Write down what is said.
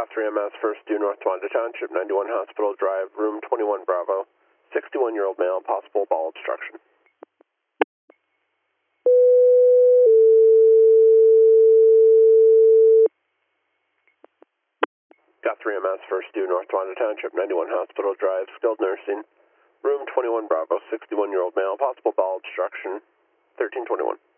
3MS, first due North Wanda Township, 91 Hospital Drive, room 21 Bravo, 61-year-old male, possible bowel obstruction. Got 3MS, first due North Wanda Township, 91 Hospital Drive, skilled nursing, room 21 Bravo, 61-year-old male, possible bowel obstruction, 1321.